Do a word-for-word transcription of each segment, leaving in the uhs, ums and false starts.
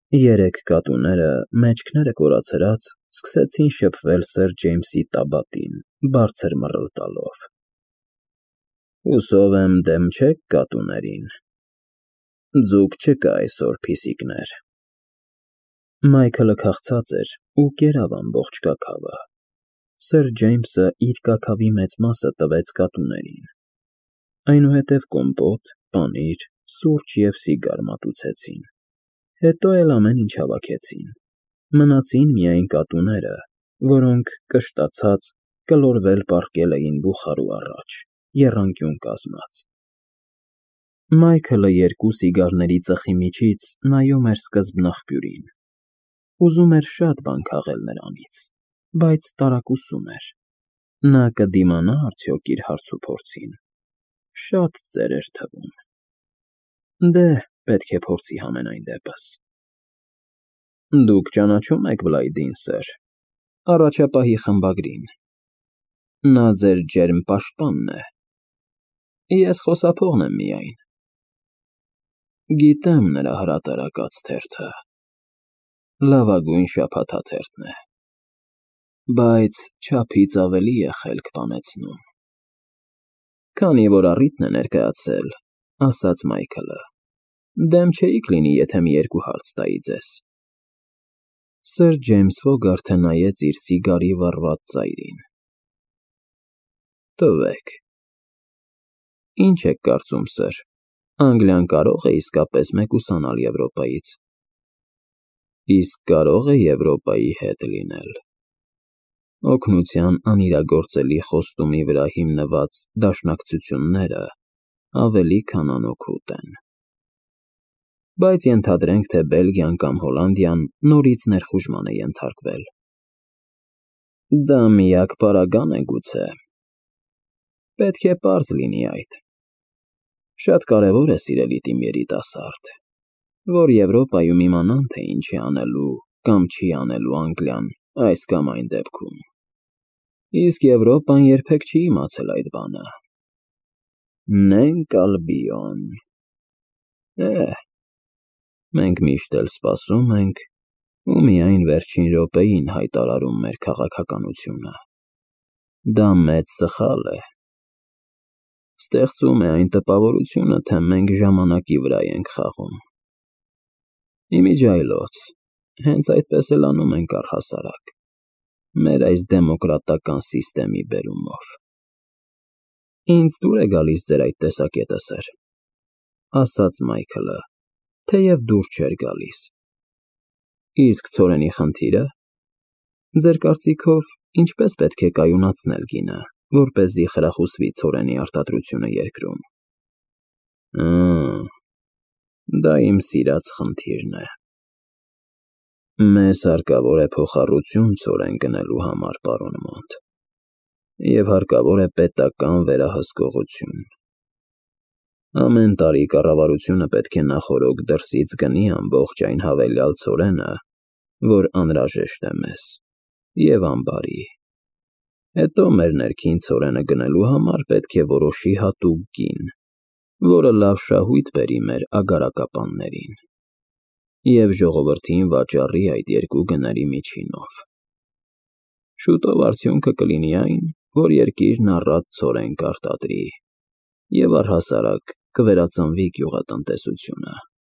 Երեք կատուները, մեջքները կորացրած, սկսեցին շփվել սըր Ջեյմսի տաբատին, բարձր մռլտալով։ ֊ Հուսով եմ, դեմ չեք կատուներին, ձուկ չկա այսօր, փիսիկներ… Մայքլը քաղցած էր ու կերավ ամբողջ կաքավը, սըր Ջեյմսը իր կաքավի մեծ մասը տվեց կատուներին, այնուհետև կոմպոտ, պանիր, սուրճ և սիգար մատուցեցին, հետո էլ ամեն ինչ հավաքեցին, մնացին միայն կատուները, որոնք, կշտացած, կլորվել պառկել էին բուխարու առաջ, եռանկյուն կազմած։ Մայքլը երկու սիգարների ծխի միջից նայում էր սկզբնաղբյուրին, ուզում էր շատ բան քաղել նրանից, բայց տարակուսում էր, նա կդիմանա՞ արդյոք իր հարցուփորձին, շատ ծեր էր թվում… Դե, պետք է փորձի համենայն դեպս։ ֊ Դուք ճանաչո՞ւմ եք Բլայդին, սըր, առաջապահի խմբագրին, նա ձեր ջերմ պաշտպանն է։ ֊ Ես խոսափողն եմ միայն։ ֊ Գիտեմ նրա հրատարակած թերթը, լավագույն շաբաթաթերթն է, բայց չափից ավելի է խելք բանեցնում։ ֊ Քանի որ առիթն է ներկայացել, ֊ ասաց Մայքլը, ֊ դեմ չէիք լինի, եթե մի երկու հարց տայի ձեզ։ Սըր Ջեյմս Ֆոգարթը նայեց իր սիգարի վառված ծայրին։ ֊ Տվեք։ ֊ Ինչ եք կարծում, սըր, Անգլիան կարո՞ղ է իսկապես մեկուսանալ Եվրոպայից։ ֊ Իսկ կարո՞ղ է Եվրոպայի հետ լինել։ Օգնության անիրագործելի խոստումի վրա հիմնված դաշնակցությունները ավելի քան անօգուտ են։ Բայց ենթադրենք, թե Բելգիան կամ Հոլանդիան նորից ներխուժման է ենթարկվել։ ֊ Դա միակ պարագան է, գուցե։ ֊ Պետք է պարզ լինի այդ։ Շատ կարևոր է, սիրելի տիմ երիտասարդ, որ Եվրոպայում իմանան, թե ինչ է անելու կամ չի անելու Անգլիան այս կամ այն դեպքում, իսկ Եվրոպան երբեք չի իմացել այդ բանը։ Նենք Ալբիոն… Է, մենք միշտ էլ սպասում ենք ու միայն վերջին րոպեին հայտարարում մեր քաղաքականությունը։ Դա մեծ սխալ է։ Ստեղծում է այն տպավորությունը, թե մենք ժամանակի վրա ենք խաղում։ Ի միջի այլոց, հենց այդպես էլ անում ենք առհասարակ, մեր այս դեմոկրատական սիստեմի բերումով։ ֊ Ինձ դուր է գալիս ձեր այդ տեսակետը, սըր, ֊ ասաց Մայքլը, թեև դուր չէր գալիս։ ֊ Իսկ ցորենի խնդի՞րը։ Ձեր կարծիքով, ինչպե՞ս պետք է կայունացնել գինը, որպեսզի խրախուսվի ցորենի արտադրությունը երկրում։ ֊ Ըը, դա իմ սիրած խնդիրն է։ Մեզ հարկավոր է փոխառություն ցորեն գնելու համար, պարոն Մոնտ, և հարկավոր է պետական վերահսկողություն։ Ամեն տարի կառավարությունը պետք է նախօրոք դրսից գնի ամբողջ այն հավելյալ ցորենը, որ անհրաժեշտ է մեզ, և ամբարի։ Հետո մեր ներքին ցորենը գնելու համար պետք է որոշի հատուկ գին, որը լավ շահույթ բերի մեր ագարակապաններին և ժողովրդին վաճառի այդ երկու գների միջինով։ Շուտով արդյունքը կլինի այն, որ երկիրն առատ ցորեն կարտադրի, և առհասարակ կվերածնվի գյուղատնտեսությունը։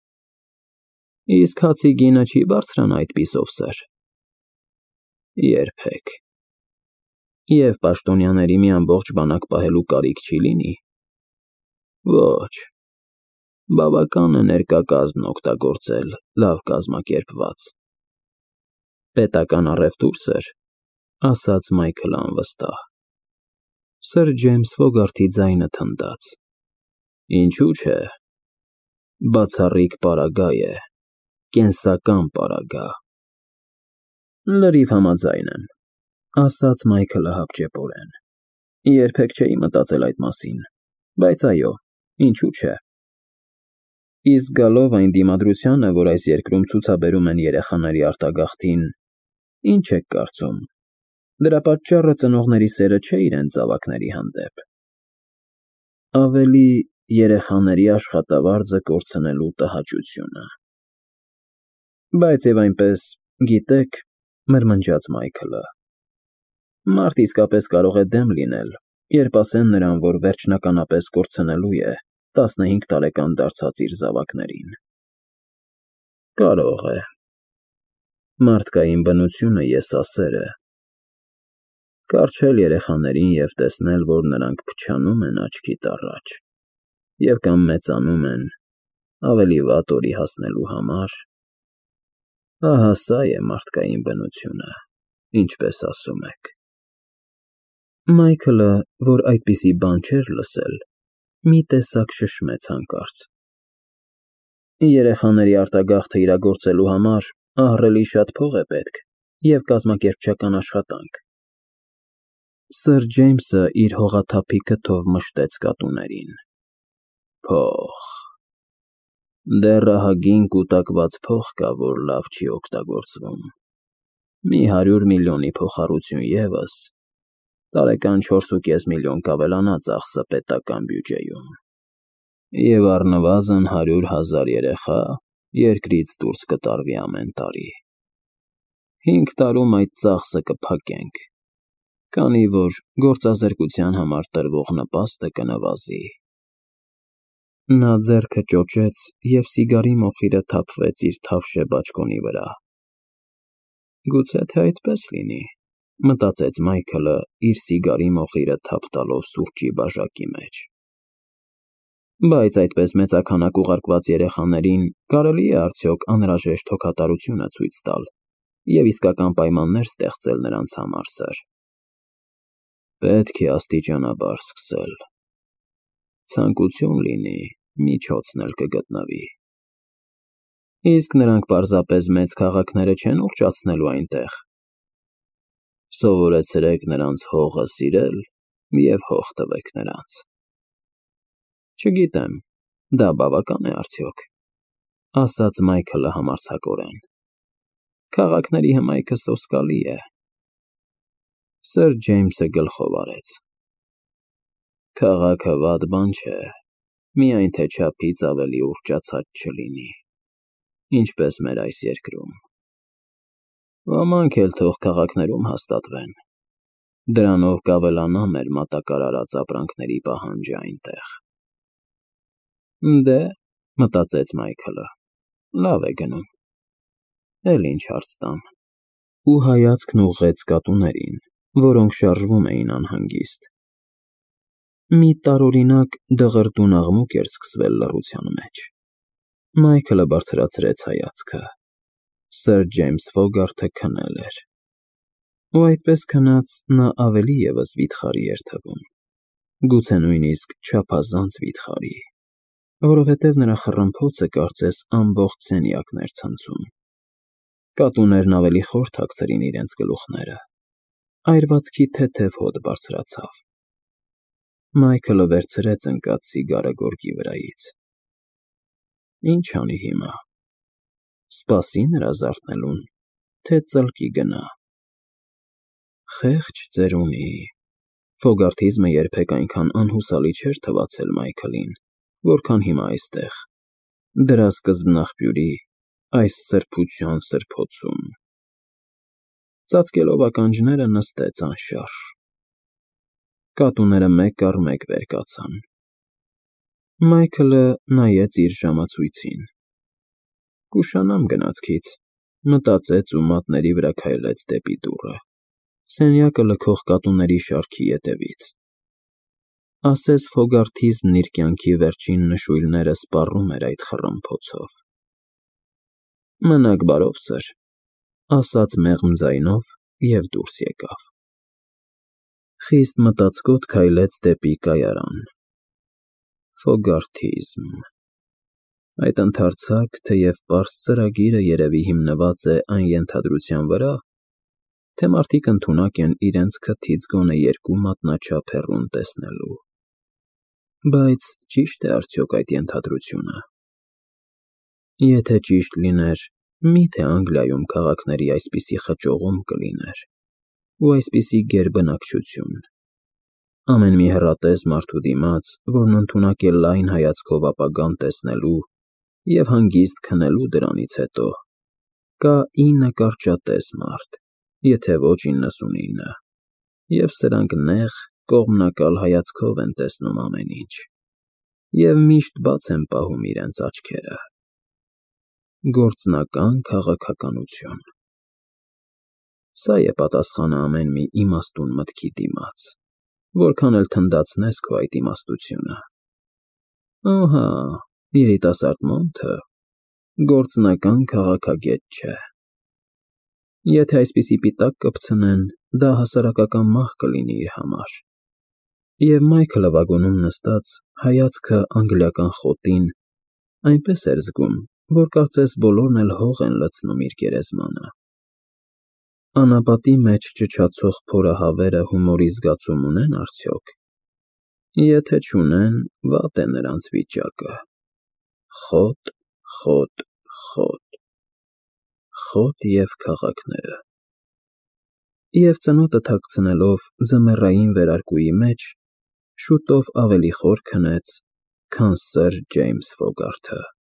Իսկ հացի գինը չի՞ բարձրանա այդպիսով, սըր։ ֊ Երբեք։ Եվ պաշտոնյաների մի ամբողջ բանակ պահելու կարիք չի լինի։ ֊ Ոչ, բավական է ներկա կազմն օգտագործել լավ կազմակերպված։ ֊ Պետական առևտո՞ւր, սըր, ֊ ասաց Մայքլը անվստահ։ Սըր Ջեյմս Ֆոգարթի ձայնը թնդաց։ ֊ Ինչու՞ չէ։ Բացառիկ պարագա է, կենսական պարագա։ ֊ Լրիվ համաձայն եմ, ֊ ասաց Մայքլը հապճեպորեն։ Երբեք չէի մտածել այդ մասին, բայց այո, ինչու՞ չէ։ Իսկ գալով այն դիմադրությանը, որ այս երկրում ցուցաբերում են երեխաների արտագաղթին, ինչ եք կարծում, դրա պատճառը ծնողների սերը չէ իրենց զավակների հանդեպ։ ֊ Ավելի երեխաների աշխատավարձը կորցնելու տհաճությունը։ Բայց եւ այնպես, գիտեք, մրմնջաց Մայքլը, մարդ իսկապես կարող է դեմ լինել, երբ ասեն նրան, որ վերջնականապես կորցնելու է տասնհինգ տարեկան դարձած իր զավակներին։ Կարող է։ Մարդկային բնությունը եսասեր է։ Կառչել երեխաներին և տեսնել, որ նրանք փչանում են աչքիդ առաջ և կամ մեծանում են ավելի վատ օրի հասնելու համար, ահա սա է մարդկային բնությունը, ինչպես ասում եք։ Մայքլը, որ այդպիսի բան չէր լսել, մի տեսակ շշմեց հանկարծ։ Երեխաների արտագաղթը իրագործելու համար ահռելի շատ փող է պետք և կազմակերպչական աշխատանք։ Սըր Ջեյմսը իր հողաթափի քթով մշտեց կատուներին։ Փող… Դեռ ահագին կուտակված փող կա, որ լավ չի օգտագործվում։ Մի հարյուր միլիոնի փոխառություն ևս, տարեկան չորսուկես միլիոն կավելանա ծախսը պետական բյուջեում։ Եվ առնվազն հարյուր հազար երեխա երկրից դուրս կտարվի ամեն տարի։ Հինգ տարում այդ ծախսը կփակենք, քանի որ գործազրկության համար տրվող նպաստը կնվազի։ Նա ձեռքը ճոճեց, և սիգարի մոխիրը թափվեց իր թավշե բաճկոնի վրա։ Գուցե թե այդպես լինի, մտածեց Մայքլը, իր սիգարի մոխիրը թափ տալով սուրճի բաժակի մեջ։ Բայց այդպես մեծաքանակ ուղարկված երեխաներին կարելի է արդյոք անհրաժեշտ հոգատարությունը ցույց տալ և իսկական պայմաններ ստեղծել նրանց համար, սըր։ Պետք է աստիճանաբար սկսել։ Ցանկություն լինի, միջոցն էլ կգտնվի։ Իսկ նրանք պարզապես մեծ քաղաքները չեն ուռճացնելու այնտեղ։ Սովորեցրեք նրանց հողը սիրել և հող տվեք նրանց։ Չգիտեմ, դա բավական է արդյոք, ասաց Մայքլը համարձակորեն։ Քաղաքների հմայքը սոսկալի է։ Սըր Ջեյմսը գլխով արեց։ Քաղաքը վատ բան չէ, միայն թե չափից ավելի ուռճացած չլինի, ինչպես մեր այս երկրում։ Ոմանք էլ թող քաղաքներում հաստատվեն, դրանով կավելանա մեր մատակարարած ապրանքների պահանջը այնտեղ։ Դե, մտածեց Մայքլը, լավ է գնում, էլ ինչ հարց տամ։ Ու հայացքն ուղղեց կատուներին, որոնք շարժվում էին անհանգիստ։ Մի տարօրինակ դղրդուն աղմուկ էր սկսվել լռության մեջ։ Մայքլը բարձրացրեց հայացքը։ Սըր Ջեյմս Ֆոգարթը քնել էր։ Ու այդպես քնած նա ավելի ևս վիթխարի էր թվում, գուցե նույնիսկ չափազանց վիթխարի, որովհետև նրա խռմփոցը կարծես ամբողջ սենյակն էր ցնցում։ Կատուներն ավելի խոր թաքցրին իրենց գլուխները։ Այրվածքի թեթև հոտ բարձրացավ։ Մայքլը վերցրեց ընկած սիգարը գորգի վրայից։ Ինչ անի հիմա։ Սպասի նրա զարթնելուն, թե ծլկի գնա։ Խեղճ ծերունի։ Ֆոգարթիզմը երբեք այնքան անհուսալի չէր թվացել Մայքլին, որքան հիմա այստեղ, դրա սկզբնաղբյուրի, այս սրբության սրբոցում։ Ծածկելով ականջները նստեց անշարժ։ Կատուները մեկ առ մեկ վեր կացան։ Մայքլը նայեց իր ժամացույցին։ Կուշանամ գնացքից, մտածեց ու մատների վրա քայլեց դեպի դուռը, սենյակը լքող կատուների շարքի ետևից։ Ասես Ֆոգարթիզմն իր կյանքի վերջին նշույլները սպառում էր այդ խռմփոցով։ Մնաք բարով, սըր, ասաց մեղմ ձայնով և դուրս եկավ։ Խիստ մտածկոտ քայլեց դեպի կայարան։ Ֆոգարթիզմ… Այդ ընդարձակ, թեև պարզ ծրագիրը երևի հիմնված է այն ենթադրության վրա, թե մարդիկ ընդունակ են իրենց քթից գոնե երկու մատնաչափ հեռուն տեսնելու։ Բայց ճի՞շտ է արդյոք այդ ենթադրությունը։ Եթե ճիշտ լիներ, մի՞թե Անգլիայում քաղաքների այսպիսի խճողում կլիներ, ու այսպիսի գերբնակչություն, ամեն մի հեռատես մարդու դիմաց, որն ընդունակ է լայն հայացքով ապագան տեսնելու և հանգիստ քնելու դրանից հետո, Կա ինը կարճատես մարդ, եթե ոչ իննսունինը, և սրանք նեղ, կողմնակալ հայացքով են տեսնում ամեն ինչ և միշտ բաց են պահում իրենց աչքերը։ Գործնական քաղաքականություն։ Սա է պատասխանը ամեն մի իմաստուն մտքի դիմաց, որքան էլ թնդացնես քո այդ իմաստությունը։ Ահա, երիտասարդ Մոնթը գործնական քաղաքագետ չէ։ Եթե այսպիսի պիտակ կպցնեն, դա հասարակական մահ կլինի իր համար։ Եվ Մայքլը վագոնում նստած, հայացքը անգլիական խոտին, այնպես էր զգում, որ կարծես բոլորն էլ հող են լցնում իր գերեզմանը։ Անապատի մեջ ճչացող փորահավերը հումորի զգացում ունե՞ն արդյոք։ Եթե չունեն, վատ է նրանց վիճակը։ Խոտ, խոտ, խոտ… Խոտ և քաղաքները… Եվ ծնոտը թաքցնելով ձմեռային վերարկուի մեջ, շուտով ավելի խոր քնեց, քան սըր Ջեյմս Ֆոգարթը։